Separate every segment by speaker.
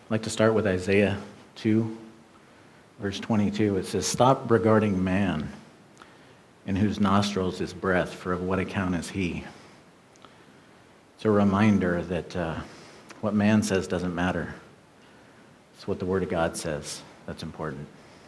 Speaker 1: I'd like to start with Isaiah 2, verse 22. It says, "Stop regarding man, in whose nostrils is breath, for of what account is he?" It's a reminder that what man says doesn't matter. It's what the Word of God says that's important.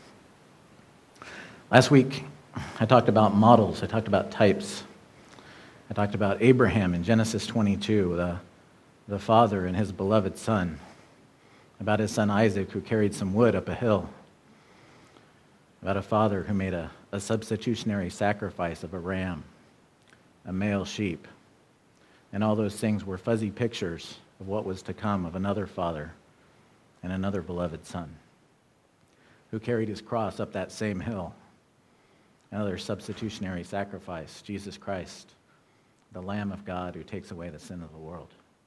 Speaker 1: Last week, I talked about models. I talked about types. I talked about Abraham in Genesis 22, the father and his beloved son, about his son Isaac who carried some wood up a hill, about a father who made a substitutionary sacrifice of a ram, a male sheep. And all those things were fuzzy pictures of what was to come of another father and another beloved son who carried his cross up that same hill. Another substitutionary sacrifice, Jesus Christ, the Lamb of God who takes away the sin of the world.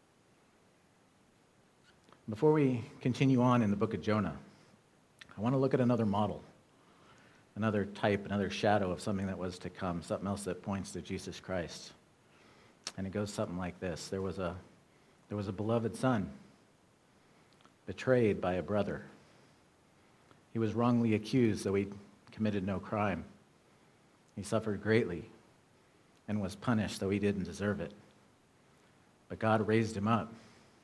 Speaker 1: Before we continue on in the book of Jonah, I want to look at another model, another type, another shadow of something that was to come, something else that points to Jesus Christ. And it goes something like this. There was a beloved son betrayed by a brother. He was wrongly accused, though he committed no crime. He suffered greatly and was punished, though he didn't deserve it. But God raised him up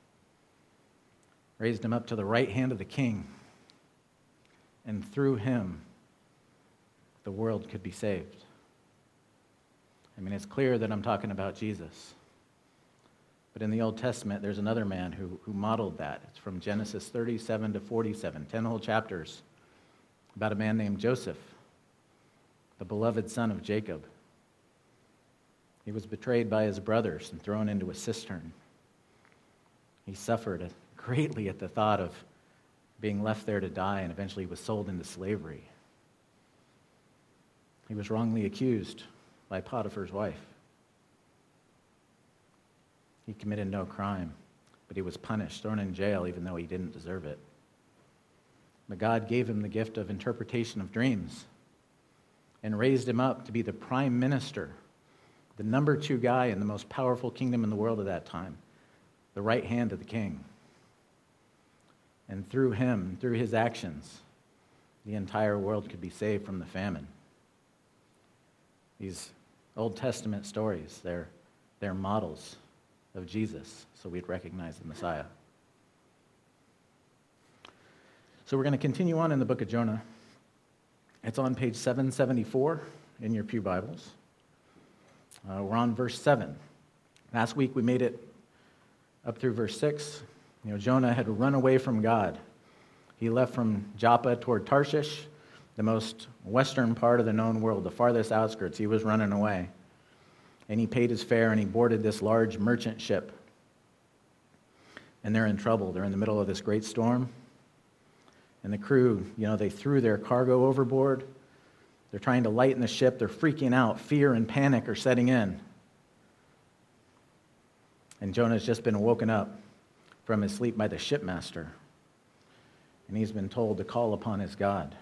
Speaker 1: to the right hand of the king, and through him, the world could be saved. I mean, it's clear that I'm talking about Jesus. But in the Old Testament, there's another man who modeled that. It's from Genesis 37 to 47, 10 whole chapters, about a man named Joseph, the beloved son of Jacob. He was betrayed by his brothers and thrown into a cistern. He suffered greatly at the thought of being left there to die, and eventually was sold into slavery. He was wrongly accused by Potiphar's wife. He committed no crime, but he was punished, thrown in jail, even though he didn't deserve it. But God gave him the gift of interpretation of dreams and raised him up to be the prime minister, the number 2 guy in the most powerful kingdom in the world at that time, the right hand of the king. And through him, through his actions, the entire world could be saved from the famine. These Old Testament stories, they're models of Jesus, so we'd recognize the Messiah. So we're going to continue on in the book of Jonah. It's on page 774 in your pew Bibles. We're on verse 7. Last week we made it up through verse 6. Jonah had run away from God. He left from Joppa toward Tarshish, the most western part of the known world, the farthest outskirts. He was running away. And he paid his fare and he boarded this large merchant ship. And they're in trouble. They're in the middle of this great storm. And the crew, they threw their cargo overboard. They're trying to lighten the ship. They're freaking out. Fear and panic are setting in. And Jonah's just been woken up from his sleep by the shipmaster. And he's been told to call upon his God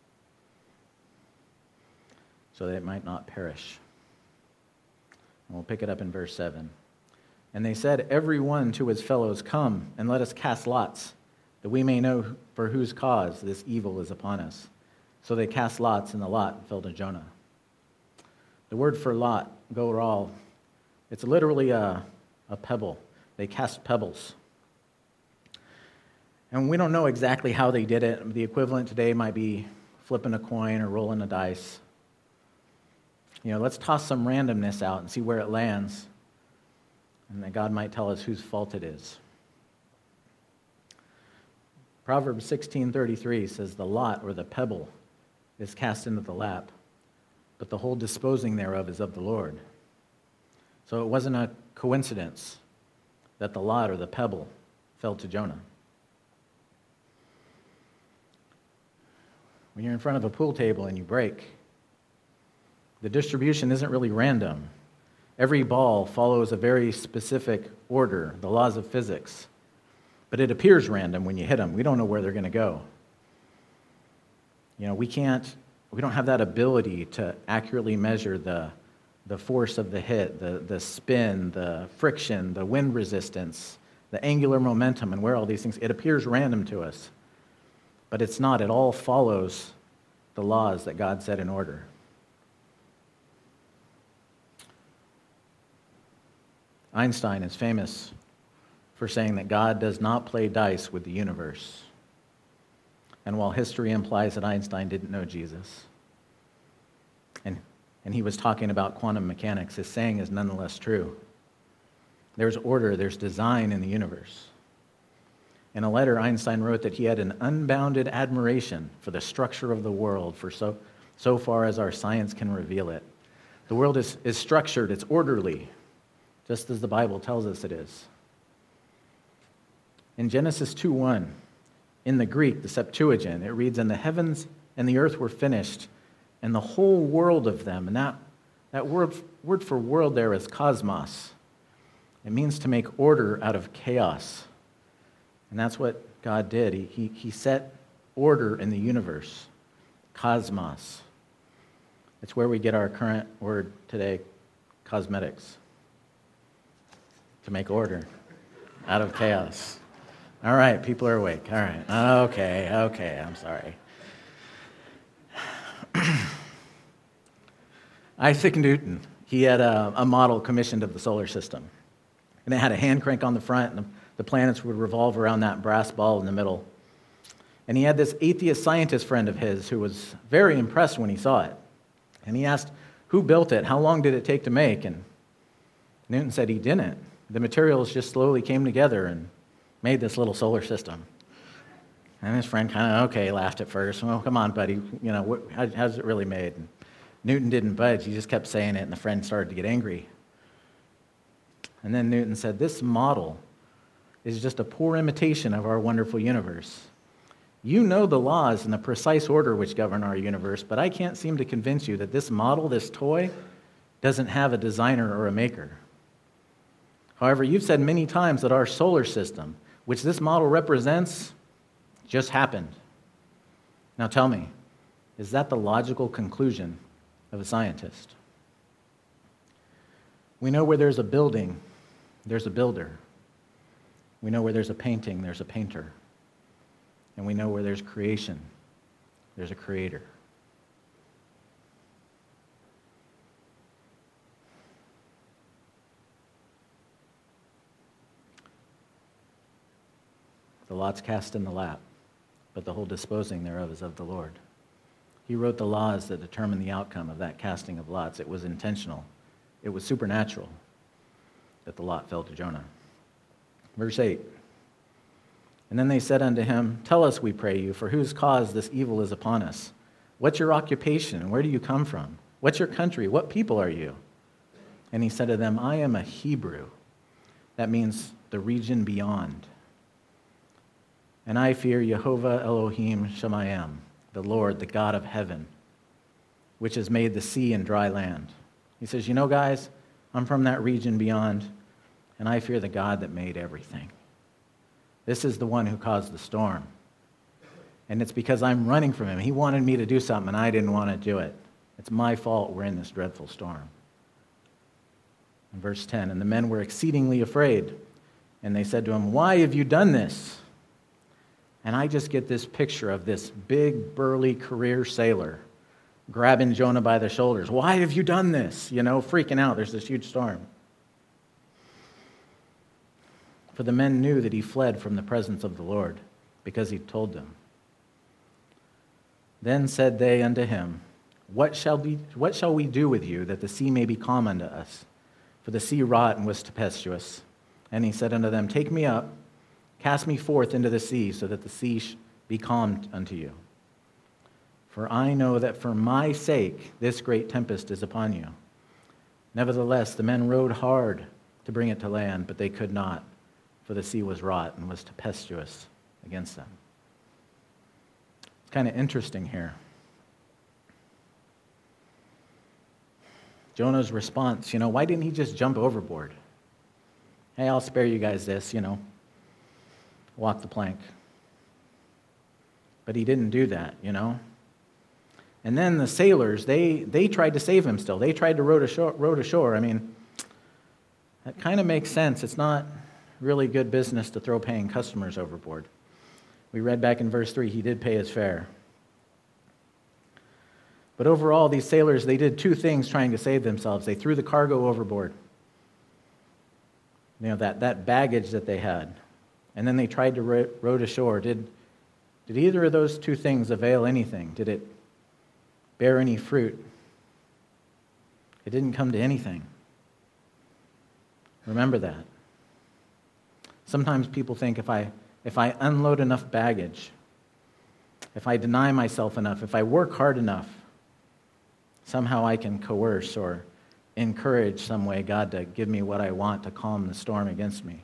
Speaker 1: so that it might not perish. And we'll pick it up in verse 7. "And they said, every one to his fellows, 'Come, and let us cast lots, that we may know for whose cause this evil is upon us.' So they cast lots, and the lot fell to Jonah." The word for lot, goral, it's literally a pebble. They cast pebbles. And we don't know exactly how they did it. The equivalent today might be flipping a coin or rolling a dice. Let's toss some randomness out and see where it lands. And then God might tell us whose fault it is. Proverbs 16:33 says, "The lot, or the pebble, is cast into the lap, but the whole disposing thereof is of the Lord." So it wasn't a coincidence that the lot, or the pebble, fell to Jonah. When you're in front of a pool table and you break, the distribution isn't really random. Every ball follows a very specific order, the laws of physics. But it appears random when you hit them. We don't know where they're going to go. We don't have that ability to accurately measure the force of the hit, the spin, the friction, the wind resistance, the angular momentum and where all these things, it appears random to us. But it's not. It all follows the laws that God set in order. Einstein is famous for saying that God does not play dice with the universe. And while history implies that Einstein didn't know Jesus, and he was talking about quantum mechanics, his saying is nonetheless true. There's order, there's design in the universe. In a letter, Einstein wrote that he had an unbounded admiration for the structure of the world, for so far as our science can reveal it. The world is structured, it's orderly, just as the Bible tells us it is. In Genesis 2:1, in the Greek, the Septuagint, it reads, "And the heavens and the earth were finished, and the whole world of them." And that word for world there is cosmos. It means to make order out of chaos. And that's what God did. He set order in the universe, cosmos. It's where we get our current word today, cosmetics, to make order out of chaos. All right, people are awake. All right. Okay, I'm sorry. Isaac Newton, he had a model commissioned of the solar system. And it had a hand crank on the front, and the planets would revolve around that brass ball in the middle. And he had this atheist scientist friend of his who was very impressed when he saw it. And he asked, who built it? How long did it take to make? And Newton said he didn't. The materials just slowly came together and made this little solar system. And his friend kind of, laughed at first. Well, come on, buddy. How's it really made? And Newton didn't budge. He just kept saying it, and the friend started to get angry. And then Newton said, this model is just a poor imitation of our wonderful universe. You know the laws and the precise order which govern our universe, but I can't seem to convince you that this model, this toy, doesn't have a designer or a maker. However, you've said many times that our solar system, which this model represents, just happened. Now tell me, is that the logical conclusion of a scientist? We know where there's a building, there's a builder. We know where there's a painting, there's a painter. And we know where there's creation, there's a creator. The lot's cast in the lap, but the whole disposing thereof is of the Lord. He wrote the laws that determine the outcome of that casting of lots. It was intentional. It was supernatural that the lot fell to Jonah. Verse 8. And then they said unto him, tell us, we pray you, for whose cause this evil is upon us? What's your occupation? Where do you come from? What's your country? What people are you? And he said to them, I am a Hebrew. That means the region beyond. And I fear Jehovah Elohim Shemayim, the Lord, the God of heaven, which has made the sea and dry land. He says, guys, I'm from that region beyond, and I fear the God that made everything. This is the one who caused the storm. And it's because I'm running from him. He wanted me to do something, and I didn't want to do it. It's my fault we're in this dreadful storm. In verse 10, and the men were exceedingly afraid, and they said to him, why have you done this? And I just get this picture of this big, burly career sailor grabbing Jonah by the shoulders. Why have you done this? Freaking out. There's this huge storm. For the men knew that he fled from the presence of the Lord, because he told them. Then said they unto him, What shall we do with you, that the sea may be calm unto us? For the sea wrought and was tempestuous. And he said unto them, Take me up, cast me forth into the sea, so that the sea be calmed unto you. For I know that for my sake this great tempest is upon you. Nevertheless, the men rowed hard to bring it to land, but they could not, for the sea was wrought and was tempestuous against them. It's kind of interesting here. Jonah's response, why didn't he just jump overboard? Hey, I'll spare you guys this, walk the plank. But he didn't do that, And then the sailors, they tried to save him still. They tried to row to shore. I mean, that kind of makes sense. It's not really good business to throw paying customers overboard. We read back in verse 3, he did pay his fare. But overall, these sailors, they did two things trying to save themselves. They threw the cargo overboard, that baggage that they had, and then they tried to row to shore. Did either of those two things avail anything? Did it bear any fruit? It didn't come to anything. Remember that. Sometimes people think if I unload enough baggage, if I deny myself enough, if I work hard enough, somehow I can coerce or encourage some way God to give me what I want to calm the storm against me.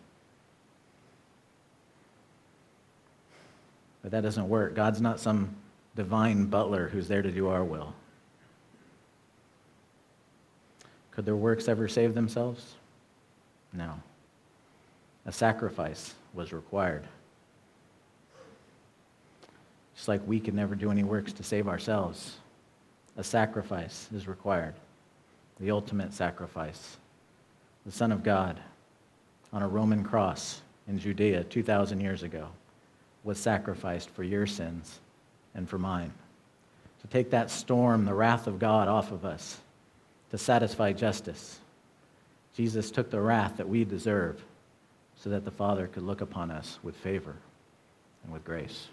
Speaker 1: But that doesn't work. God's not some divine butler who's there to do our will. Could their works ever save themselves? No. A sacrifice was required. Just like we could never do any works to save ourselves, a sacrifice is required. The ultimate sacrifice. The Son of God on a Roman cross in Judea 2,000 years ago was sacrificed for your sins and for mine. To take that storm, the wrath of God off of us, to satisfy justice. Jesus took the wrath that we deserve so that the Father could look upon us with favor and with grace.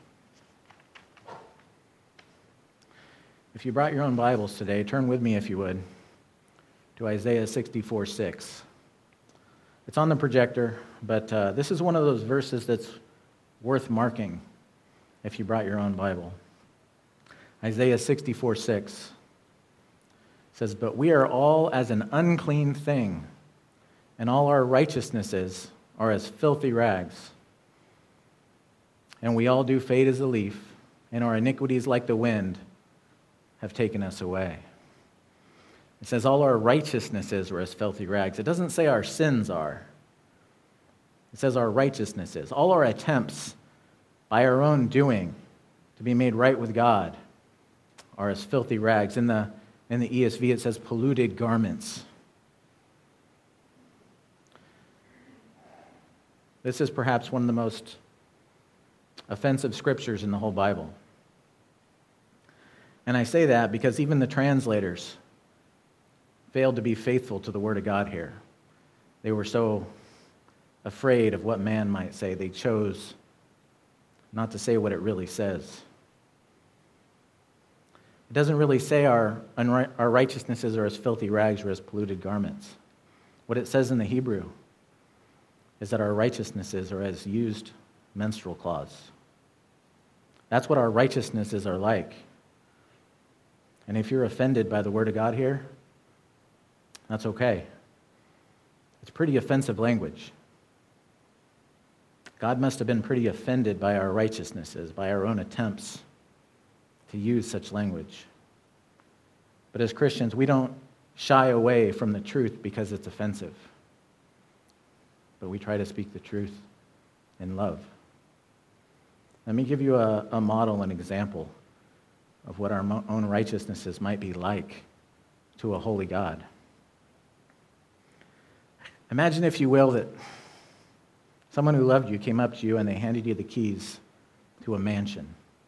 Speaker 1: If you brought your own Bibles today, turn with me, if you would, to Isaiah 64:6. It's on the projector, but this is one of those verses that's worth marking if you brought your own Bible. Isaiah 64:6 says, "But we are all as an unclean thing, and all our righteousnesses are as filthy rags. And we all do fade as a leaf, and our iniquities like the wind have taken us away." It says all our righteousnesses are as filthy rags. It doesn't say our sins are. It says our righteousnesses. All our attempts by our own doing to be made right with God are as filthy rags. In the ESV, it says polluted garments. This is perhaps one of the most offensive scriptures in the whole Bible. And I say that because even the translators failed to be faithful to the Word of God here. They were so afraid of what man might say, they chose not to say what it really says. It doesn't really say our righteousnesses are as filthy rags or as polluted garments. What it says in the Hebrew is that our righteousnesses are as used menstrual cloths. That's what our righteousnesses are like. And if you're offended by the Word of God here, that's okay. It's pretty offensive language. God must have been pretty offended by our righteousnesses, by our own attempts to use such language. But as Christians, we don't shy away from the truth because it's offensive. But we try to speak the truth in love. Let me give you a model, an example of what our own righteousnesses might be like to a holy God. Imagine, if you will, that someone who loved you came up to you and they handed you the keys to a mansion.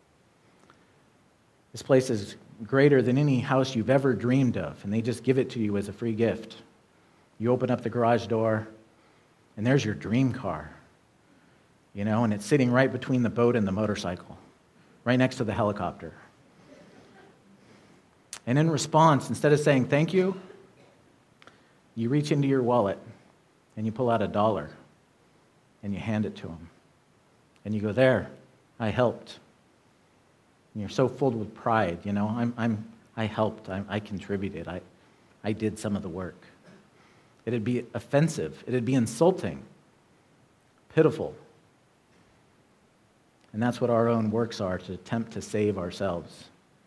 Speaker 1: This place is greater than any house you've ever dreamed of, and they just give it to you as a free gift. You open up the garage door, and there's your dream car, and it's sitting right between the boat and the motorcycle, right next to the helicopter. And in response, instead of saying thank you, you reach into your wallet and you pull out $1 and you hand it to them. And you go, "There, I helped." And you're so filled with pride, I helped, I contributed, I did some of the work. It'd be offensive, it'd be insulting, pitiful. And that's what our own works are, to attempt to save ourselves.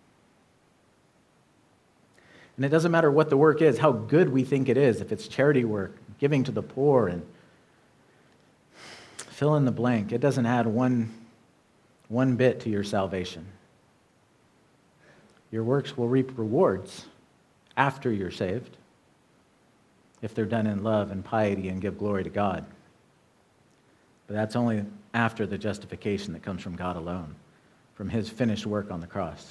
Speaker 1: And it doesn't matter what the work is, how good we think it is, if it's charity work, giving to the poor, and fill in the blank. It doesn't add one bit to your salvation. Your works will reap rewards after you're saved, if they're done in love and piety and give glory to God. But that's only after the justification that comes from God alone, from his finished work on the cross.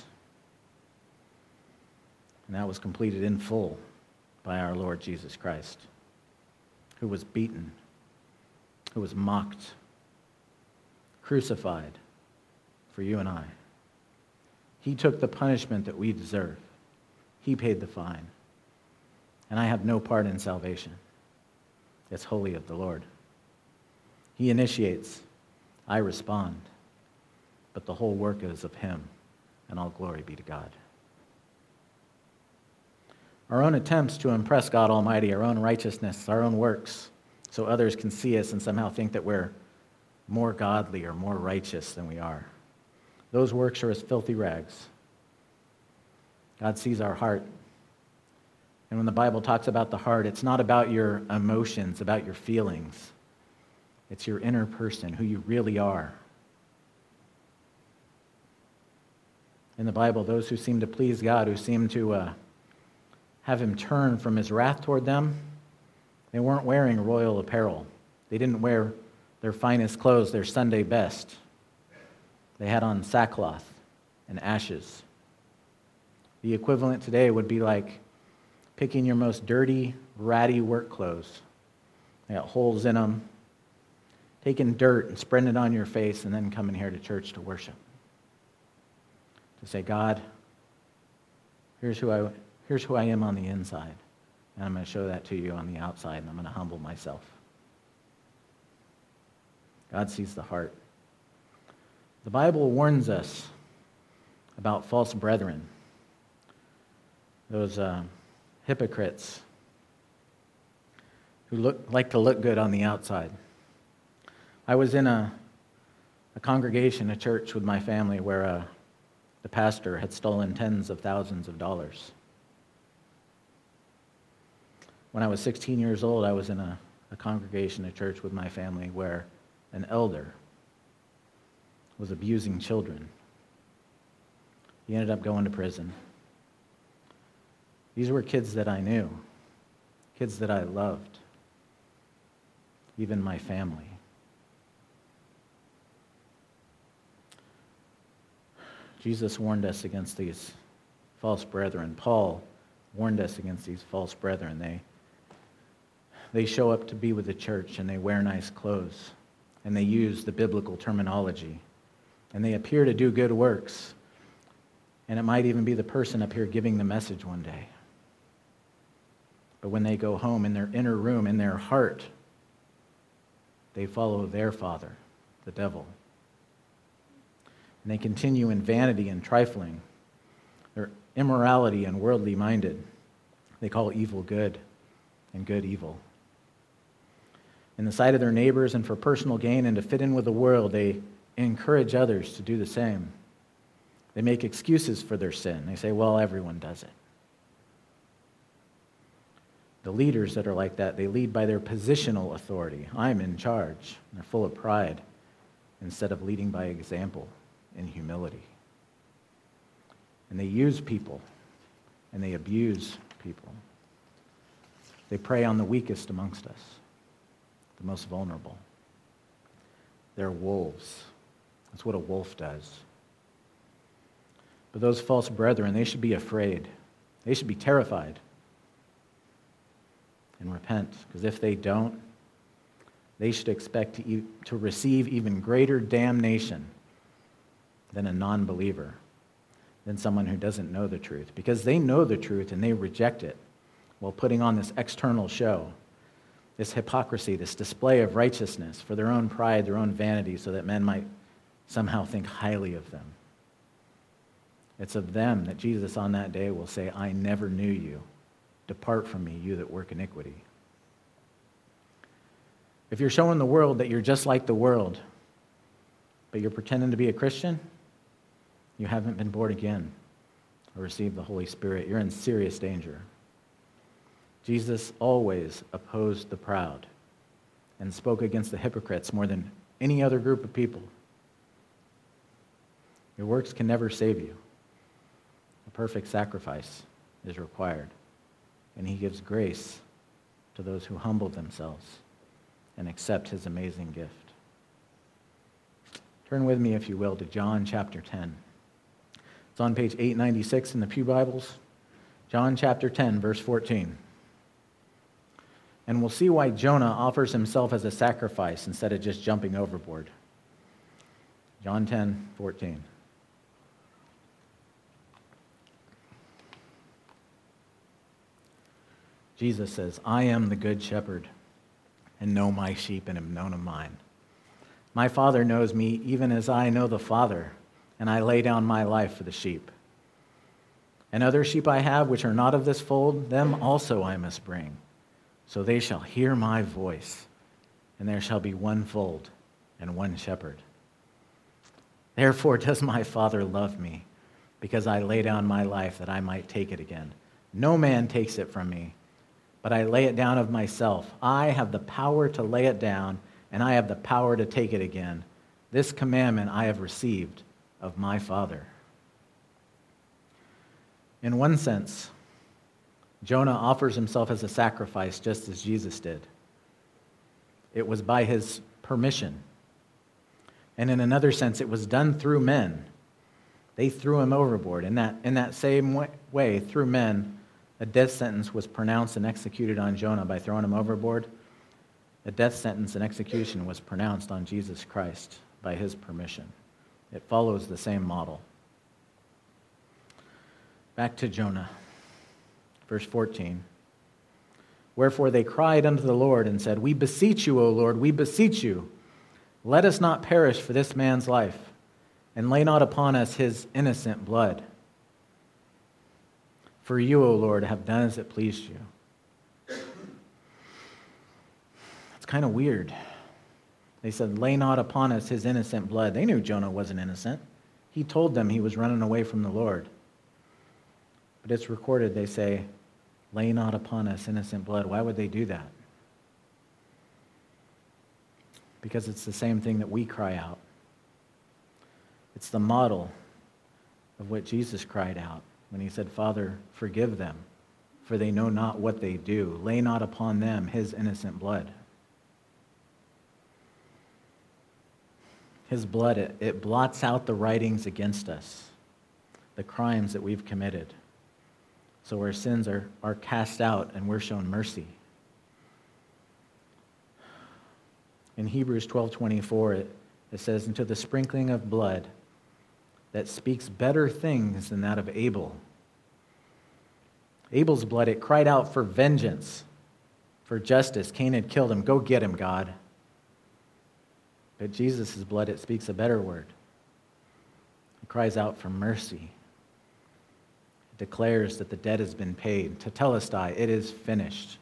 Speaker 1: And that was completed in full by our Lord Jesus Christ, who was beaten, who was mocked, crucified for you and I. He took the punishment that we deserve. He paid the fine. And I have no part in salvation. It's wholly of the Lord. He initiates, I respond, but the whole work is of him, and all glory be to God. Our own attempts to impress God Almighty, our own righteousness, our own works, so others can see us and somehow think that we're more godly or more righteous than we are. Those works are as filthy rags. God sees our heart. And when the Bible talks about the heart, it's not about your emotions, about your feelings. It's your inner person, who you really are. In the Bible, those who seem to please God, who seem to have him turn from his wrath toward them, they weren't wearing royal apparel. They didn't wear their finest clothes, their Sunday best. They had on sackcloth and ashes. The equivalent today would be like picking your most dirty, ratty work clothes. They got holes in them, taking dirt and spreading it on your face, and then coming here to church to worship. To say, God, here's who I am on the inside, and I'm going to show that to you on the outside, and I'm going to humble myself. God sees the heart. The Bible warns us about false brethren, those hypocrites who like to look good on the outside. I was in a congregation, a church with my family where the pastor had stolen tens of thousands of dollars. When I was 16 years old, I was in a congregation, a church with my family where an elder was abusing children. He ended up going to prison. These were kids that I knew, kids that I loved, even my family. Jesus warned us against these false brethren. Paul warned us against these false brethren. They show up to be with the church, and they wear nice clothes, and they use the biblical terminology, and they appear to do good works, and it might even be the person up here giving the message one day. But when they go home in their inner room, in their heart, they follow their father, the devil. And they continue in vanity and trifling. They're immorality and worldly minded. They call evil good and good evil. In the sight of their neighbors and for personal gain and to fit in with the world, they encourage others to do the same. They make excuses for their sin. They say, well, everyone does it. The leaders that are like that, they lead by their positional authority. I'm in charge. They're full of pride instead of leading by example in humility. And they use people and they abuse people. They prey on the weakest amongst us, the most vulnerable. They're wolves. That's what a wolf does. But those false brethren, they should be afraid. They should be terrified and repent, because if they don't, they should expect to receive even greater damnation than a non-believer, than someone who doesn't know the truth, because they know the truth and they reject it while putting on this external show, this hypocrisy, this display of righteousness for their own pride, their own vanity, so that men might somehow think highly of them. It's of them that Jesus on that day will say, I never knew you. Depart from me, you that work iniquity. If you're showing the world that you're just like the world, but you're pretending to be a Christian, you haven't been born again or received the Holy Spirit. You're in serious danger. Jesus always opposed the proud and spoke against the hypocrites more than any other group of people. Your works can never save you. A perfect sacrifice is required. And he gives grace to those who humble themselves and accept his amazing gift. Turn with me, if you will, to John chapter 10. It's on page 896 in the Pew Bibles. John chapter 10, verse 14. And we'll see why Jonah offers himself as a sacrifice instead of just jumping overboard. John 10, 14. Jesus says, I am the good shepherd, and know my sheep and am known of mine. My Father knows me, even as I know the Father, and I lay down my life for the sheep. And other sheep I have, which are not of this fold, them also I must bring. So they shall hear my voice, and there shall be one fold and one shepherd. Therefore does my Father love me, because I lay down my life that I might take it again. No man takes it from me, but I lay it down of myself. I have the power to lay it down, and I have the power to take it again. This commandment I have received of my Father. In one sense, Jonah offers himself as a sacrifice just as Jesus did. It was by his permission. And in another sense, it was done through men. They threw him overboard. In that same way, through men, a death sentence was pronounced and executed on Jonah by throwing him overboard. A death sentence and execution was pronounced on Jesus Christ by his permission. It follows the same model. Back to Jonah, verse 14. Wherefore they cried unto the Lord and said, We beseech you, O Lord, we beseech you, let us not perish for this man's life, and lay not upon us his innocent blood. For you, O Lord, have done as it pleased you. It's kind of weird. They said, lay not upon us his innocent blood. They knew Jonah wasn't innocent. He told them he was running away from the Lord. But it's recorded, they say, lay not upon us innocent blood. Why would they do that? Because it's the same thing that we cry out. It's the model of what Jesus cried out when he said, Father, forgive them, for they know not what they do. Lay not upon them his innocent blood. His blood, it blots out the writings against us, the crimes that we've committed. So our sins are cast out and we're shown mercy. In Hebrews 12:24, it says, "Unto the sprinkling of blood that speaks better things than that of Abel." Abel's blood, it cried out for vengeance, for justice. Cain had killed him. Go get him, God. But Jesus' blood, it speaks a better word. It cries out for mercy. It declares that the debt has been paid. Tetelestai, it is finished.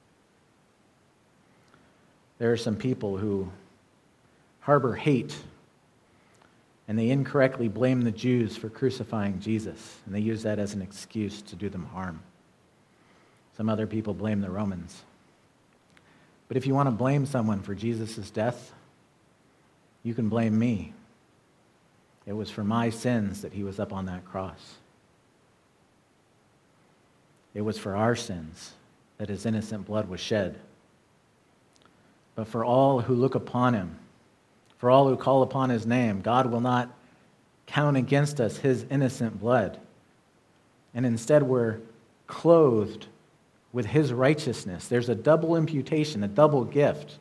Speaker 1: There are some people who harbor hate, and they incorrectly blame the Jews for crucifying Jesus, and they use that as an excuse to do them harm. Some other people blame the Romans. But if you want to blame someone for Jesus' death, you can blame me. It was for my sins that he was up on that cross. It was for our sins that his innocent blood was shed. But for all who look upon him, for all who call upon his name, God will not count against us his innocent blood. And instead we're clothed with his righteousness. There's a double imputation, a double gift.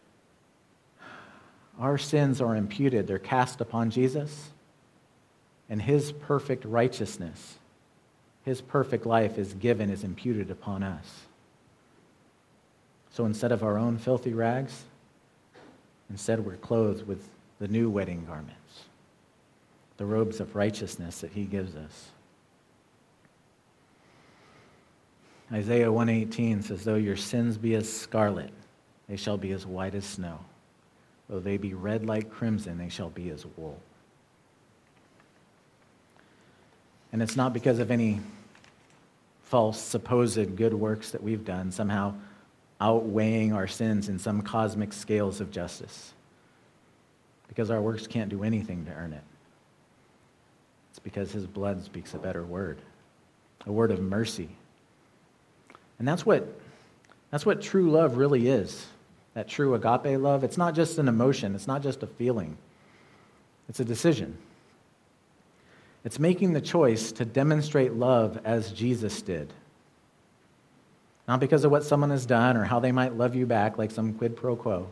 Speaker 1: Our sins are imputed. They're cast upon Jesus. And his perfect righteousness, his perfect life is given, is imputed upon us. So instead of our own filthy rags, instead we're clothed with the new wedding garments, the robes of righteousness that he gives us. Isaiah 1:18 says, though your sins be as scarlet, they shall be as white as snow. Though they be red like crimson, they shall be as wool. And it's not because of any false, supposed good works that we've done, somehow outweighing our sins in some cosmic scales of justice. Because our works can't do anything to earn it. It's because his blood speaks a better word, a word of mercy. And that's what true love really is. That true agape love. It's not just an emotion. It's not just a feeling. It's a decision. It's making the choice to demonstrate love as Jesus did. Not because of what someone has done or how they might love you back like some quid pro quo.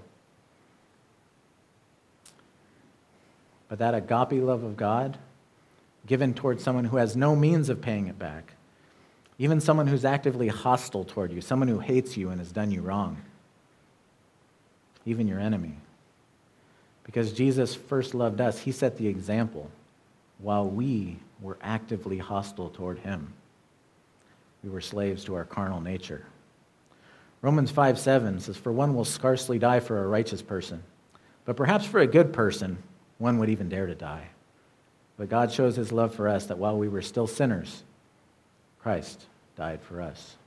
Speaker 1: But that agape love of God given towards someone who has no means of paying it back. Even someone who's actively hostile toward you, someone who hates you and has done you wrong. Even your enemy. Because Jesus first loved us, he set the example while we were actively hostile toward him. We were slaves to our carnal nature. Romans 5:7 says, "For one will scarcely die for a righteous person, but perhaps for a good person, one would even dare to die. But God shows his love for us that while we were still sinners, Christ died for us."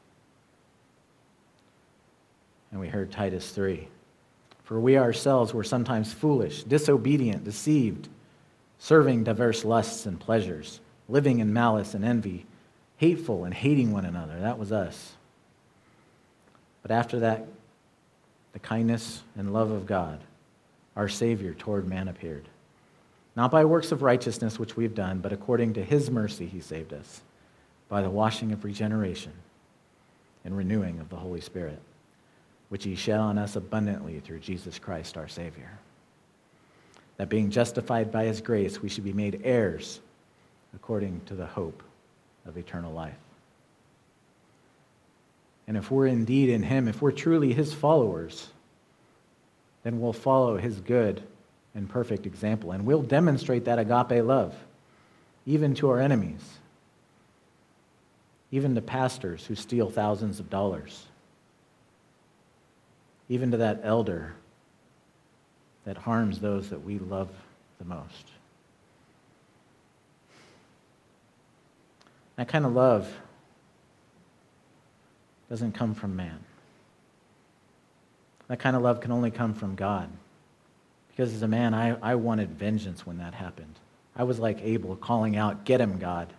Speaker 1: And we heard Titus 3. "For we ourselves were sometimes foolish, disobedient, deceived, serving diverse lusts and pleasures, living in malice and envy, hateful and hating one another." That was us. But after that, the kindness and love of God, our Savior toward man appeared. Not by works of righteousness which we have done, but according to his mercy he saved us, by the washing of regeneration and renewing of the Holy Spirit, which he shed on us abundantly through Jesus Christ our Savior. That being justified by his grace, we should be made heirs according to the hope of eternal life. And if we're indeed in him, if we're truly his followers, then we'll follow his good and perfect example, and we'll demonstrate that agape love, even to our enemies, even to pastors who steal thousands of dollars, even to that elder that harms those that we love the most. That kind of love doesn't come from man. That kind of love can only come from God. Because as a man, I wanted vengeance when that happened. I was like Abel calling out, "Get him, God."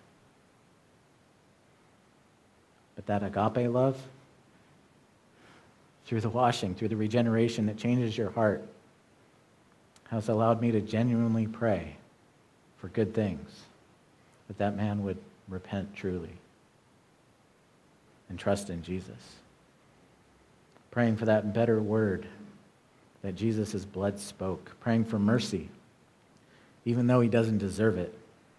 Speaker 1: But that agape love, through the washing, through the regeneration that changes your heart, has allowed me to genuinely pray for good things, that man would repent truly and trust in Jesus. Praying for that better word that Jesus' blood spoke. Praying for mercy, even though he doesn't deserve it.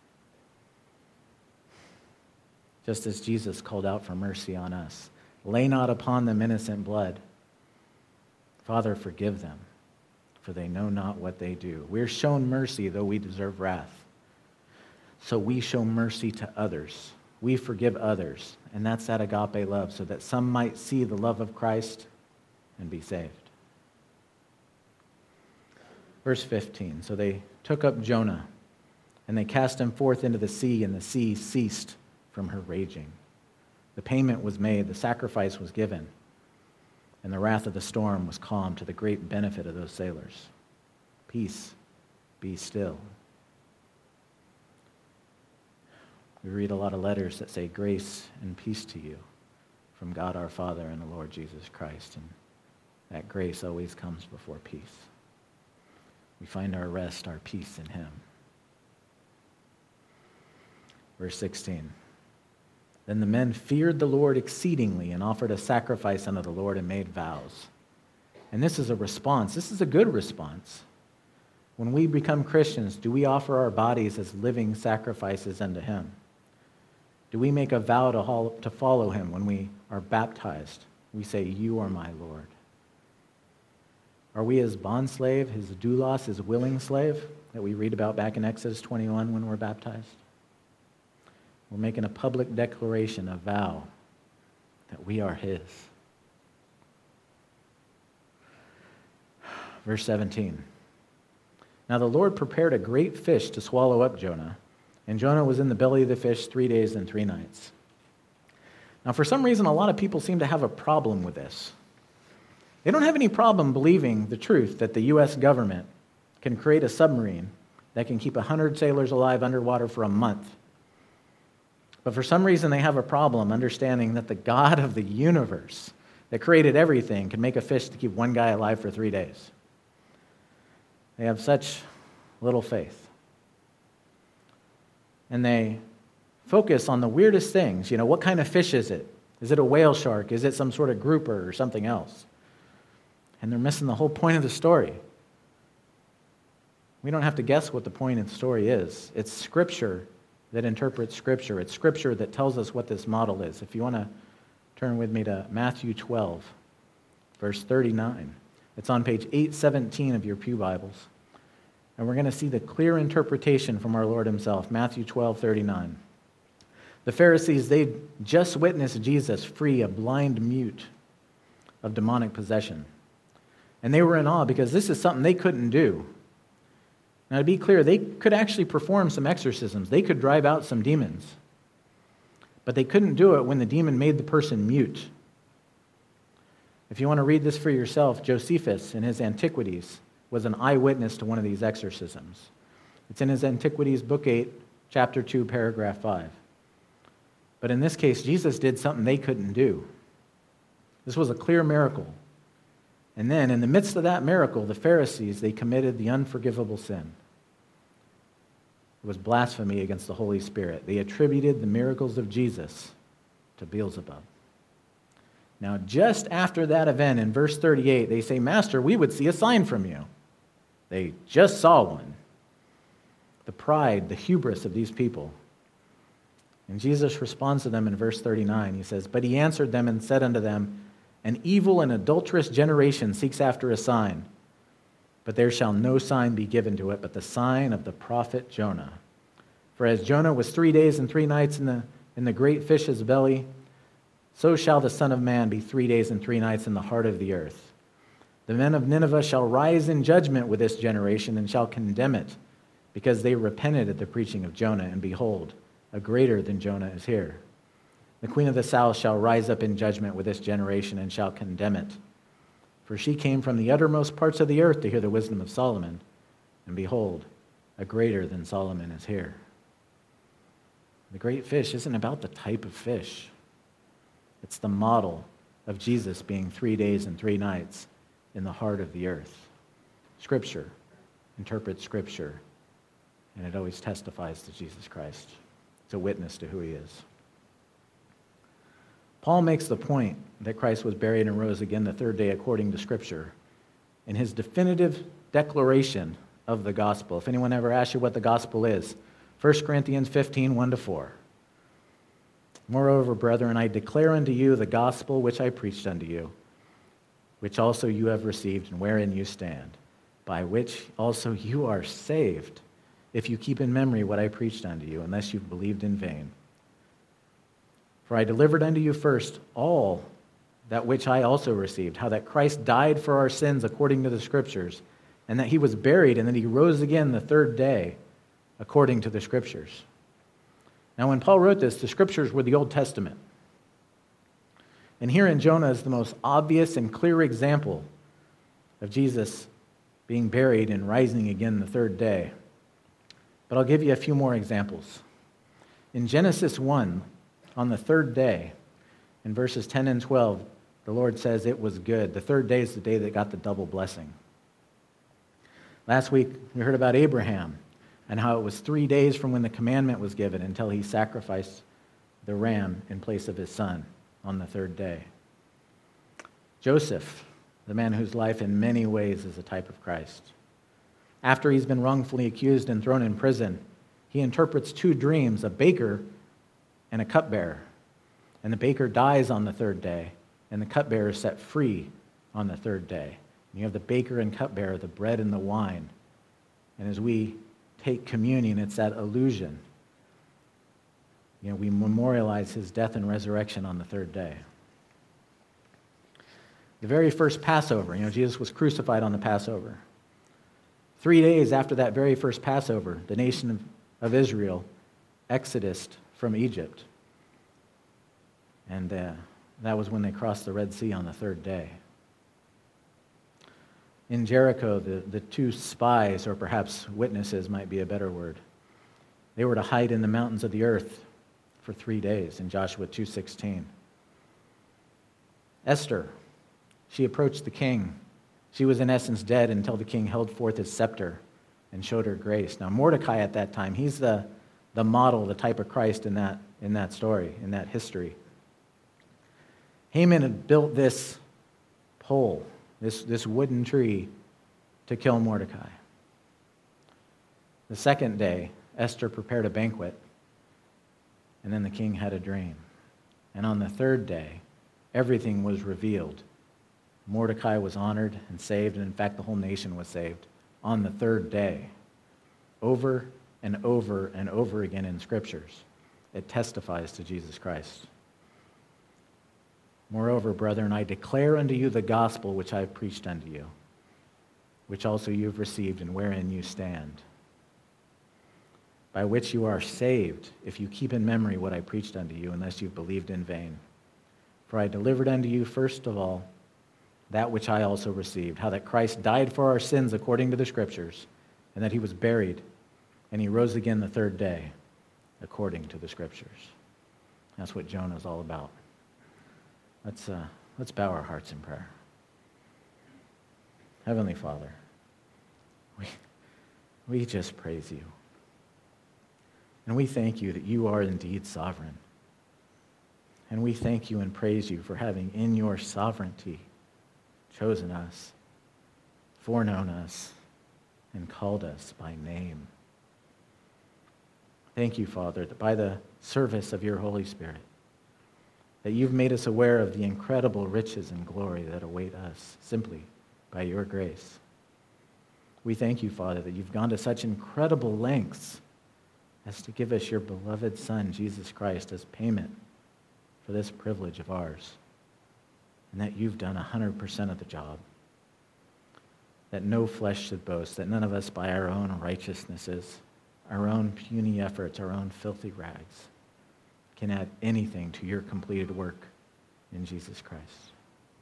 Speaker 1: Just as Jesus called out for mercy on us. "Lay not upon them innocent blood. Father, forgive them, for they know not what they do." We're shown mercy, though we deserve wrath. So we show mercy to others. We forgive others. And that's that agape love, so that some might see the love of Christ and be saved. Verse 15, "So they took up Jonah, and they cast him forth into the sea, and the sea ceased from her raging. The payment was made, the sacrifice was given, and the wrath of the storm was calmed to the great benefit of those sailors. Peace, be still." We read a lot of letters that say grace and peace to you from God our Father and the Lord Jesus Christ. And that grace always comes before peace. We find our rest, our peace in him. Verse 16. "Then the men feared the Lord exceedingly and offered a sacrifice unto the Lord and made vows." And this is a response. This is a good response. When we become Christians, do we offer our bodies as living sacrifices unto him? Do we make a vow to follow him when we are baptized? We say, "You are my Lord." Are we his bondslave, his doulos, his willing slave that we read about back in Exodus 21 when we're baptized? We're making a public declaration, a vow, that we are his. Verse 17. "Now the Lord prepared a great fish to swallow up Jonah, and Jonah was in the belly of the fish 3 days and 3 nights. Now, for some reason, a lot of people seem to have a problem with this. They don't have any problem believing the truth that the U.S. government can create a submarine that can keep 100 sailors alive underwater for a month. But for some reason, they have a problem understanding that the God of the universe that created everything can make a fish to keep one guy alive for 3 days. They have such little faith. and they focus on the weirdest things. What kind of fish is it? Is it a whale shark? Is it some sort of grouper or something else? And they're missing the whole point of the story. We don't have to guess what the point of the story is. It's Scripture that interprets Scripture. It's Scripture that tells us what this model is. If you want to turn with me to Matthew 12, verse 39. It's on page 817 of your pew Bibles. And we're going to see the clear interpretation from our Lord himself. Matthew 12:39. The Pharisees, they just witnessed Jesus free a blind mute of demonic possession. And they were in awe because this is something they couldn't do. Now, to be clear, they could actually perform some exorcisms. They could drive out some demons. But they couldn't do it when the demon made the person mute. If you want to read this for yourself, Josephus, in his Antiquities, was an eyewitness to one of these exorcisms. It's in his Antiquities, book 8, chapter 2, paragraph 5. But in this case, Jesus did something they couldn't do. This was a clear miracle. And then, in the midst of that miracle, the Pharisees, they committed the unforgivable sin. It was blasphemy against the Holy Spirit. They attributed the miracles of Jesus to Beelzebub. Now, just after that event, in verse 38, they say, "Master, we would see a sign from you." They just saw one. The pride, the hubris of these people. And Jesus responds to them in verse 39. He says, "But he answered them and said unto them, An evil and adulterous generation seeks after a sign, but there shall no sign be given to it but the sign of the prophet Jonah. For as Jonah was 3 days and 3 nights in the great fish's belly, so shall the Son of Man be 3 days and 3 nights in the heart of the earth. The men of Nineveh shall rise in judgment with this generation and shall condemn it, because they repented at the preaching of Jonah, and behold, a greater than Jonah is here. The queen of the south shall rise up in judgment with this generation and shall condemn it. For she came from the uttermost parts of the earth to hear the wisdom of Solomon, and behold, a greater than Solomon is here." The great fish isn't about the type of fish. It's the model of Jesus being 3 days and 3 nights in the heart of the earth. Scripture interprets Scripture, and it always testifies to Jesus Christ. It's a witness to who he is. Paul makes the point that Christ was buried and rose again the third day according to Scripture in his definitive declaration of the gospel. If anyone ever asks you what the gospel is, 1 Corinthians 15, 1-4. "Moreover, brethren, I declare unto you the gospel which I preached unto you, which also you have received, and wherein you stand, by which also you are saved, if you keep in memory what I preached unto you, unless you've believed in vain. For I delivered unto you first all that which I also received, how that Christ died for our sins according to the Scriptures, and that he was buried, and that he rose again the third day according to the Scriptures." Now, when Paul wrote this, the Scriptures were the Old Testament. And here in Jonah is the most obvious and clear example of Jesus being buried and rising again the third day. But I'll give you a few more examples. In Genesis 1, on the third day, in verses 10 and 12, the Lord says it was good. The third day is the day that got the double blessing. Last week, we heard about Abraham and how it was 3 days from when the commandment was given until he sacrificed the ram in place of his son on the third day. Joseph, the man whose life in many ways is a type of Christ. After he's been wrongfully accused and thrown in prison, he interprets 2 dreams, a baker and a cupbearer. And the baker dies on the third day, and the cupbearer is set free on the third day. And you have the baker and cupbearer, the bread and the wine. And as we take communion, it's that illusion. We memorialize his death and resurrection on the third day. The very first Passover, Jesus was crucified on the Passover. 3 days after that very first Passover, the nation of Israel exodused from Egypt. And that was when they crossed the Red Sea on the third day. In Jericho, the 2 spies, or perhaps witnesses might be a better word, they were to hide in the mountains of the earth for 3 days in Joshua 2:16. Esther, she approached the king. She was in essence dead until the king held forth his scepter and showed her grace. Now Mordecai at that time, he's the the model, the type of Christ in that story, in that history. Haman had built this pole, this wooden tree, to kill Mordecai. The second day, Esther prepared a banquet, and then the king had a dream. And on the third day, everything was revealed. Mordecai was honored and saved, and in fact, the whole nation was saved on the third day. Over and over and over again in Scriptures, it testifies to Jesus Christ. Moreover, brethren, I declare unto you the gospel which I have preached unto you, which also you have received, and wherein you stand, by which you are saved, if you keep in memory what I preached unto you, unless you've believed in vain. For I delivered unto you first of all that which I also received, how that Christ died for our sins according to the Scriptures, and that he was buried, and he rose again the third day according to the Scriptures. That's what Jonah is all about. Let's bow our hearts in prayer. Heavenly Father, we just praise you. And we thank you that you are indeed sovereign. And we thank you and praise you for having in your sovereignty chosen us, foreknown us, and called us by name. Thank you, Father, that by the service of your Holy Spirit, that you've made us aware of the incredible riches and glory that await us simply by your grace. We thank you, Father, that you've gone to such incredible lengths as to give us your beloved Son, Jesus Christ, as payment for this privilege of ours, and that you've done 100% of the job, that no flesh should boast, that none of us by our own righteousnesses, our own puny efforts, our own filthy rags, can add anything to your completed work in Jesus Christ.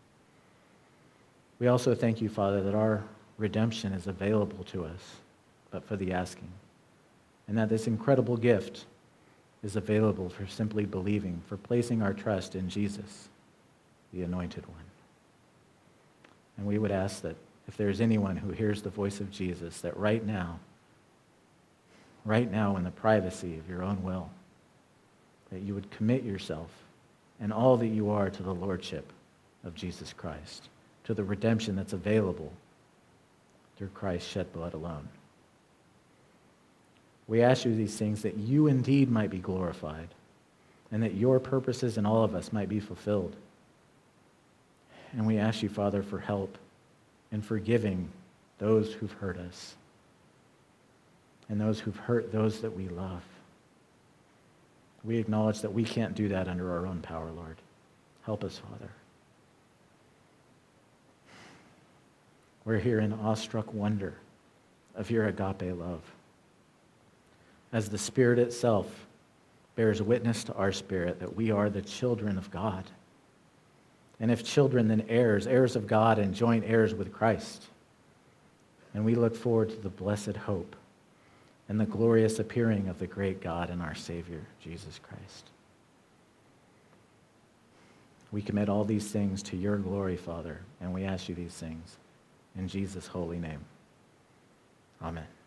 Speaker 1: We also thank you, Father, that our redemption is available to us, but for the asking, and that this incredible gift is available for simply believing, for placing our trust in Jesus, the Anointed One. And we would ask that if there's anyone who hears the voice of Jesus, that right now in the privacy of your own will, that you would commit yourself and all that you are to the lordship of Jesus Christ, to the redemption that's available through Christ's shed blood alone. We ask you these things that you indeed might be glorified, and that your purposes in all of us might be fulfilled. And we ask you, Father, for help in forgiving those who've hurt us, and those who've hurt those that we love. We acknowledge that we can't do that under our own power, Lord. Help us, Father. We're here in awestruck wonder of your agape love, as the Spirit itself bears witness to our spirit that we are the children of God. And if children, then heirs, heirs of God and joint heirs with Christ. And we look forward to the blessed hope and the glorious appearing of the great God and our Savior, Jesus Christ. We commit all these things to your glory, Father, and we ask you these things in Jesus' holy name. Amen.